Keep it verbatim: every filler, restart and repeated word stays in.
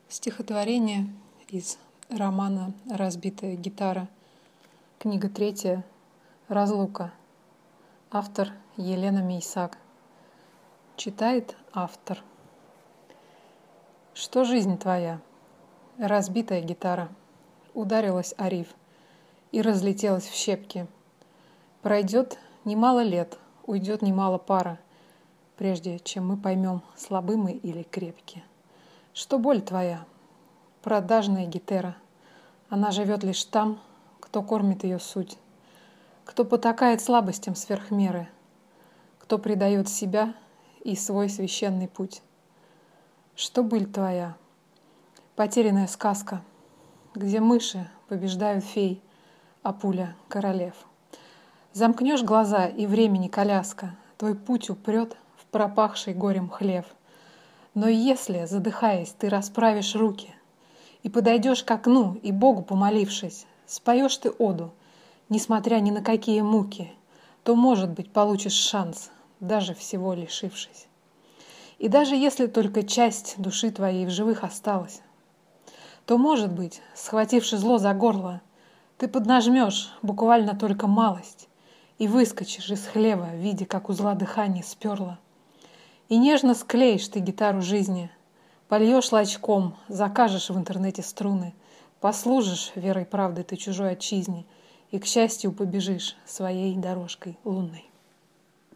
Стихотворение из романа «Разбитая гитара». Книга третья. Разлука. Автор Елена Мейсак. Читает автор. Что жизнь твоя? Разбитая гитара. Ударилась о риф и разлетелась в щепки. Пройдет немало лет, уйдет немало пара, прежде чем мы поймем, слабы мы или крепки. Что боль твоя? Продажная гитара. Она живет лишь там, кто кормит ее суть, кто потакает слабостям сверх меры, кто предает себя и свой священный путь. Что быль твоя? Потерянная сказка, где мыши побеждают фей, а пуля — королев. Замкнешь глаза, и времени коляска твой путь упрет в пропахший горем хлев. Но если, задыхаясь, ты расправишь руки и подойдешь к окну, и Богу помолившись, споешь ты оду, несмотря ни на какие муки, то, может быть, получишь шанс, даже всего лишившись. И даже если только часть души твоей в живых осталась, то, может быть, схвативши зло за горло, ты поднажмешь буквально только малость и выскочишь из хлева, видя, как узла дыхания сперла. И нежно склеишь ты гитару жизни, польешь лачком, закажешь в интернете струны, послужишь верой правды ты чужой отчизне и, к счастью, побежишь своей дорожкой лунной.